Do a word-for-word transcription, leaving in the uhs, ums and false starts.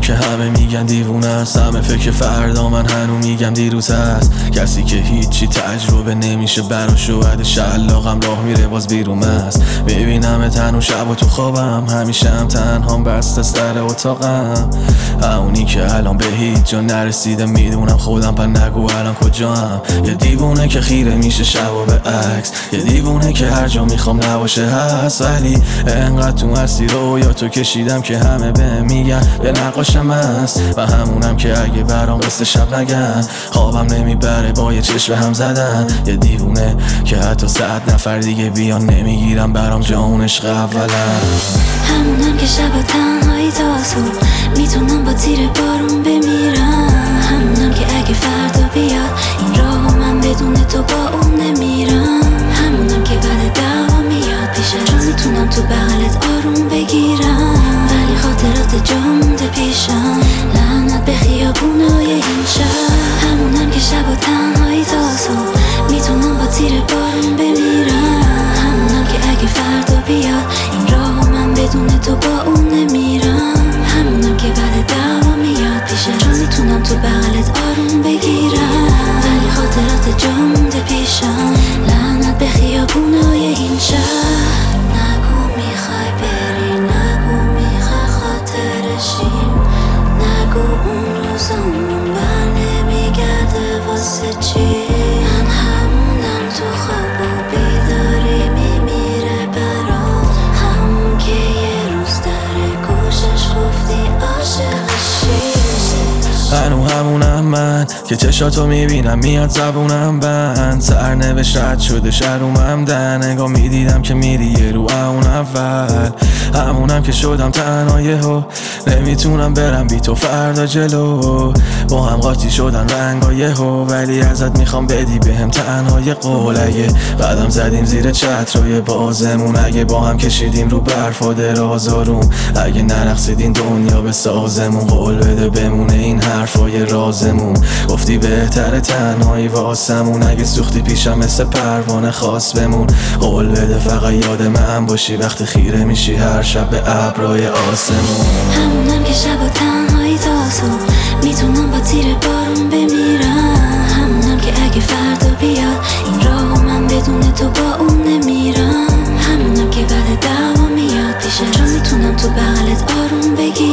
که همه میگن دیوونه است، همه فکر فردا، من هنو میگم دیروز هست. کسی که هیچی تجربه نمیشه براشو بعد شلاقم راه میره باز بیرون است. ببینم تنها شب و تو خوابم، همیشه هم تنهام بسته سر اتاقم. همونی که الان به هیچ جا نرسیده، میدونم خودم پر نگو الان کجام. یه دیوونه که خیره میشه شب و به عکس، یه دیوونه که هر جا میخوام نباشه هست. ولی انقدر تو هستی رو یا تو کشیدم که همه به میگن یه نقاشم هست. و همونم که اگه برام قصه شب نگن، خوابم نمیبره با یه چشم هم زدن. یه دیوونه که حتی صد نفر دیگه بیان نمیگیرم برام جا اون عشق اولا. همونم که شب و تنهایی تا صبح میتونم با تیر بارون بمیرم. همونم که اگه فردا بیاد این راهو من بدون تو با اون نمیرم. همونم که بعد دعوا میاد پیشم، چون میتونم تو بغلت آروم بگیرم. ولی خاطرات جا مونده پیشم، لعنت به خیابونای این شهر. همونم که شب و تنهایی تا صبح میتونم با تیر بارون بمیرم. همونم که اگه فردا بیاد این راهو من بدون تو با اون نمیرم. همونم که بعد دعوا میاد پیشم، چون میتونم تو بغلت آروم بگیرم. ولی خاطرات جا مونده پیشم، لعنت به خیابونای این شهر. نگو میخوای بری، نگو میخوای خاطرشیم، نگو اون روزمون بر نمیگرده واسه چی. من همونم تو خواب و بیداری میمیره برام، همون که یه روز در گوشش گفتی عاشقشی. هنو همونم من که چشاتو میبینم میاد زبونم بند. سرنوشت رد شده شرومم در نگاه میدیدم که میری یه رو اون اول. همونم که شدم تنها یهو نمیتونم برم بی تو فردا جلو. با هم قاطی شدن رنگا یهو، ولی ازت میخوام بدی بهم تنها یه قول. اگه قدم زدیم زیر چترای بازمون، اگه با هم کشیدیم رو برف و دراز آروم، اگه نرقصیدین دنیا به سازمون، قول بده بمونه این حرفای رازمون. گفتی بهتره تنهایی واسمون، اگه سوختی پیشم مثل پروانه خاص بمون. قول بده فقط یاد من باشی وقتی خیره میشی هر شب به ابرای آسمون. همونم که شب و تنهایی تا صبح میتونم با تیر بارون بمیرم. همونم که اگه فردا بیاد این راهو من بدون تو با اون نمیرم. همونم که بعد دعوا میاد پیشم، چون میتونم تو بغلت آروم بگیرم.